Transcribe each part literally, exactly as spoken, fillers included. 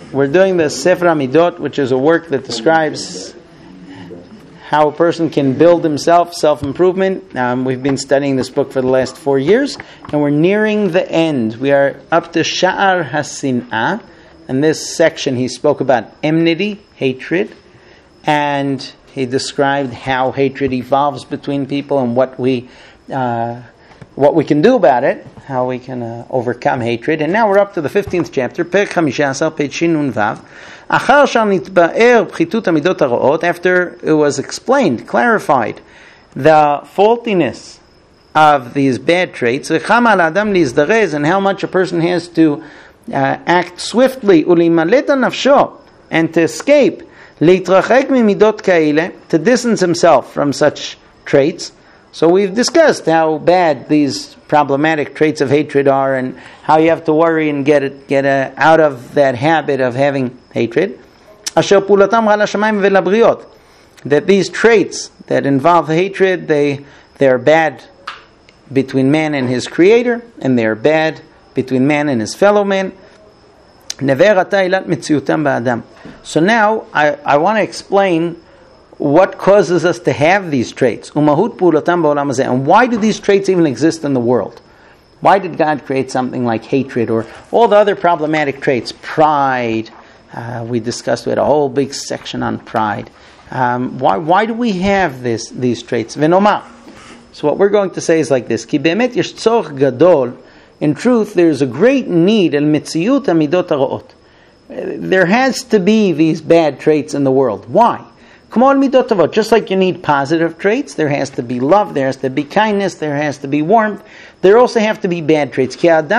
We're doing the Sefer HaMidot, which is a work that describes how a person can build himself, self-improvement. Um, we've been studying this book for the last four years, and we're nearing the end. We are up to Sha'ar HaSin'ah. In this section, he spoke about enmity, hatred, and he described how hatred evolves between people and what we uh, what we can do about it, how we can uh, overcome hatred. And now we're up to the fifteenth chapter, Perek Chamishasar, page Shin Nun Vav. Achar shenitba'er pchitut hamidot haro'ot, after it was explained, clarified, the faultiness of these bad traits, v'chama al adam lizdarez, and how much a person has to uh, act swiftly, ulimaleta nafsho, and to escape, litrachek mimidot kaile, to distance himself from such traits. So we've discussed how bad these problematic traits of hatred are, and how you have to worry and get it, get a, out of that habit of having hatred. Asher pulatam ra l'shamayim ve'labriot, that these traits that involve hatred, they they are bad between man and his creator, and they are bad between man and his fellow man. Never ata ilat mitziutam ba'adam. So now I, I want to explain what causes us to have these traits. Umahut pulatam ba'olam hazeh. And why do these traits even exist in the world? Why did God create something like hatred or all the other problematic traits? Pride. Uh, we discussed, we had a whole big section on pride. Um, why why do we have this these traits? V'nomar. So what we're going to say is like this. Ki be'emet yesh tzorch gadol. In truth, there's a great need al mitziyut hamidot haro'ot. There has to be these bad traits in the world. Why? Just like you need positive traits, there has to be love, there has to be kindness, there has to be warmth. There also have to be bad traits. Because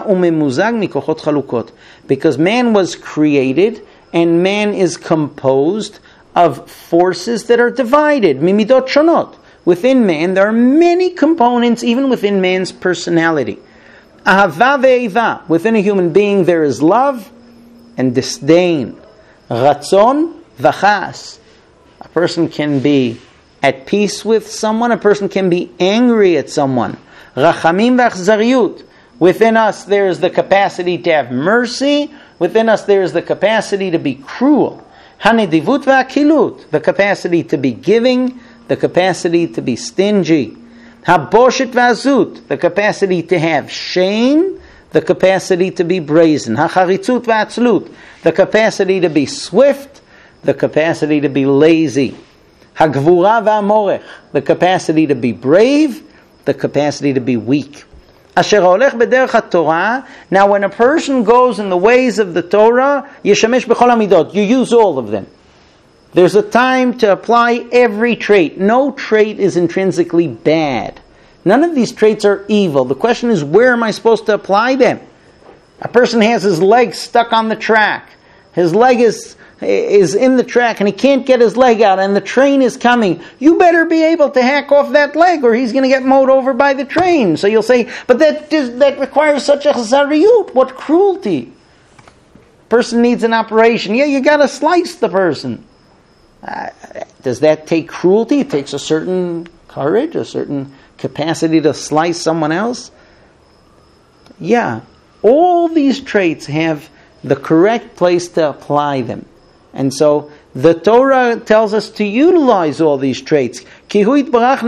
man was created and man is composed of forces that are divided. Mimidot shonot. Within man, there are many components, even within man's personality. Ahava ve'eva. Within a human being, there is love and disdain. Ratzon v'chas. A person can be at peace with someone. A person can be angry at someone. Rachamim v'achzariyut. Within us there is the capacity to have mercy. Within us there is the capacity to be cruel. Hanedivut v'akilut. The capacity to be giving. The capacity to be stingy. Haboshet v'azut. The capacity to have shame. The capacity to be brazen. Hacharitzut v'atzlut. The capacity to be swift. The capacity to be lazy. Hagvura v'amorech. The capacity to be brave. The capacity to be weak. Asher holech b'derech haTorah. Now when a person goes in the ways of the Torah, yeshamesh b'chol hamidot. You use all of them. There's a time to apply every trait. No trait is intrinsically bad. None of these traits are evil. The question is, where am I supposed to apply them? A person has his leg stuck on the track. His leg is is in the track and he can't get his leg out and the train is coming. You better be able to hack off that leg or he's going to get mowed over by the train. So you'll say, but that is, that requires such a chazariyut. What cruelty. Person needs an operation. Yeah, you got to slice the person. Uh, does that take cruelty? It takes a certain courage, a certain capacity to slice someone else. Yeah. All these traits have the correct place to apply them. And so the Torah tells us to utilize all these traits. God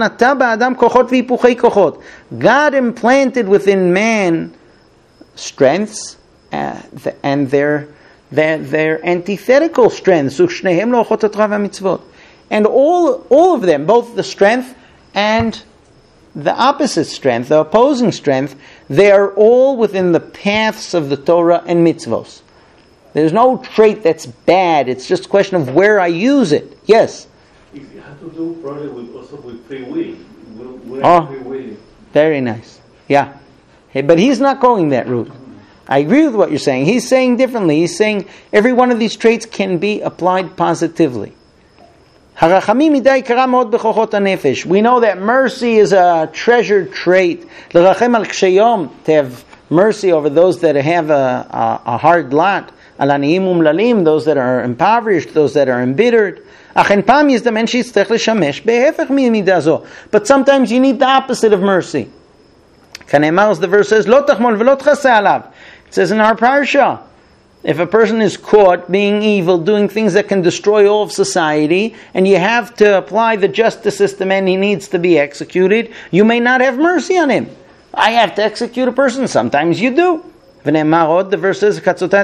implanted within man strengths uh, and their, their, their antithetical strengths. And all, all of them, both the strength and the opposite strength, the opposing strength, they are all within the paths of the Torah and mitzvos. There's no trait that's bad. It's just a question of where I use it. Yes? It has to do probably with, also with free will. We're oh, free will. Very nice. Yeah. Hey, but he's not going that route. I agree with what you're saying. He's saying differently. He's saying every one of these traits can be applied positively. We know that mercy is a treasured trait. To have mercy over those that have a, a, a hard lot. Those that are impoverished, those that are embittered. But sometimes you need the opposite of mercy. The verse says, It says in our parsha, If a person is caught being evil, doing things that can destroy all of society, and you have to apply the justice system and he needs to be executed, you may not have mercy on him. I have to execute a person. Sometimes you do. The verse says,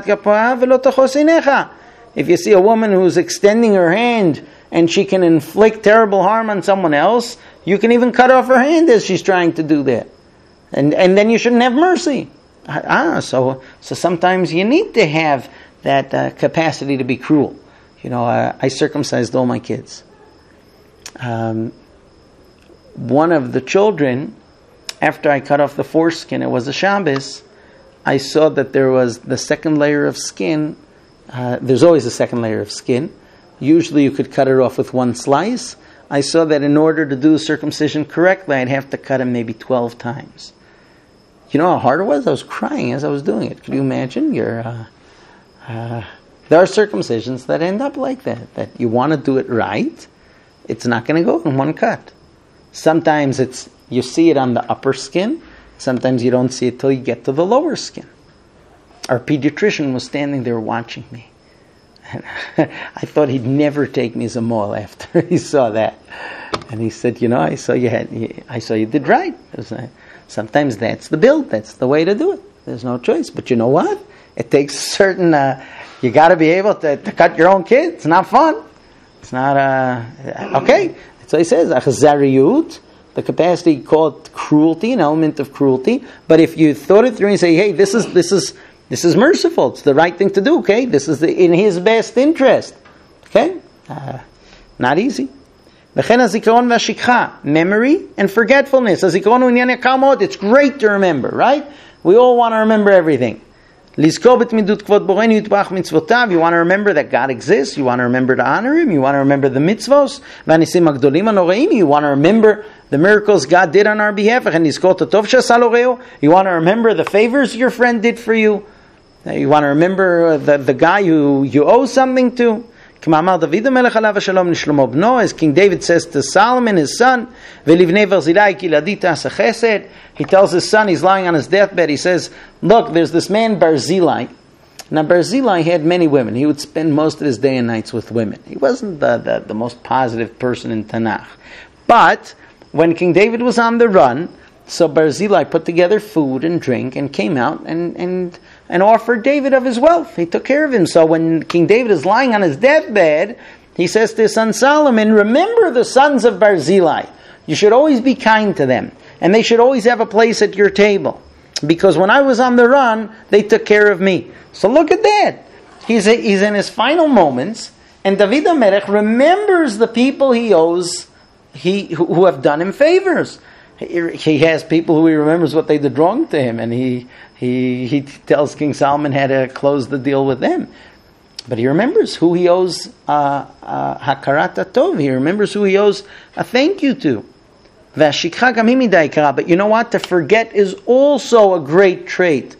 if you see a woman who's extending her hand and she can inflict terrible harm on someone else, you can even cut off her hand as she's trying to do that. And and then you shouldn't have mercy. Ah, so so sometimes you need to have that uh, capacity to be cruel. You know, uh, I circumcised all my kids. Um, one of the children, after I cut off the foreskin, it was a Shabbos, I saw that there was the second layer of skin. Uh, there's always a second layer of skin. Usually you could cut it off with one slice. I saw that in order to do the circumcision correctly, I'd have to cut him maybe twelve times. You know how hard it was? I was crying as I was doing it. Could you imagine? You're, uh, uh, there are circumcisions that end up like that, that you want to do it right. It's not going to go in one cut. Sometimes it's you see it on the upper skin. Sometimes you don't see it till you get to the lower skin. Our pediatrician was standing there watching me. And I thought he'd never take me as a mole after he saw that. And he said, you know, I saw you had, I saw you did right. Sometimes that's the build. That's the way to do it. There's no choice. But you know what? It takes certain, uh, you got to be able to, to cut your own kid. It's not fun. It's not, uh, okay. That's what he says. Achzariyut, the capacity called cruelty, an element of cruelty. But if you thought it through and say, hey, this is, this is, this is merciful. It's the right thing to do. Okay. This is the, in his best interest. Okay. Uh, not easy. Memory and forgetfulness. It's great to remember, right? We all want to remember everything. You want to remember that God exists. You want to remember to honor Him. You want to remember the mitzvos. You want to remember the miracles God did on our behalf. You want to remember the favors your friend did for you. You want to remember the, the guy who you owe something to. As King David says to Solomon, his son, he tells his son, he's lying on his deathbed, he says, look, there's this man Barzillai. Now Barzillai had many women. He would spend most of his day and nights with women. He wasn't the, the, the most positive person in Tanakh. But when King David was on the run, so Barzillai put together food and drink and came out and, and and offered David of his wealth. He took care of him. So when King David is lying on his deathbed, he says to his son Solomon, remember the sons of Barzillai. You should always be kind to them. And they should always have a place at your table. Because when I was on the run, they took care of me. So look at that. He's, a, he's in his final moments, and David HaMelech remembers the people he owes, he who have done him favors. He has people who he remembers what they did wrong to him, and he he he tells King Solomon how to close the deal with them. But he remembers who he owes uh, uh, hakarat tov. He remembers who he owes a thank you to. But you know what? To forget is also a great trait.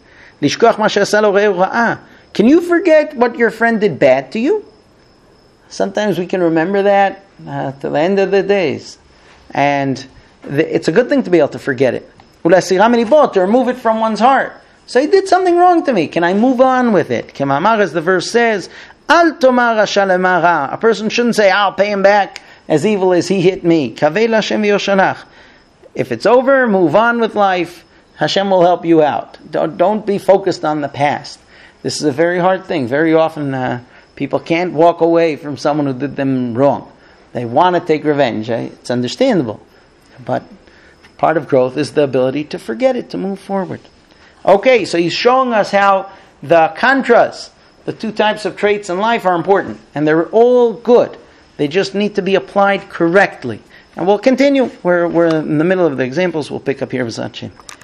Can you forget what your friend did bad to you? Sometimes we can remember that uh, to the end of the days, and it's a good thing to be able to forget it. To remove it from one's heart. So he did something wrong to me. Can I move on with it? As the verse says, Al tomar rasha lemara. A person shouldn't say, I'll pay him back as evil as he hit me. If it's over, move on with life. Hashem will help you out. Don't, don't be focused on the past. This is a very hard thing. Very often uh, people can't walk away from someone who did them wrong. They want to take revenge. Eh? It's understandable. But part of growth is the ability to forget it, to move forward. Okay, so he's showing us how the contras, the two types of traits in life, are important. And they're all good. They just need to be applied correctly. And we'll continue. We're, we're in the middle of the examples. We'll pick up here with Zachin.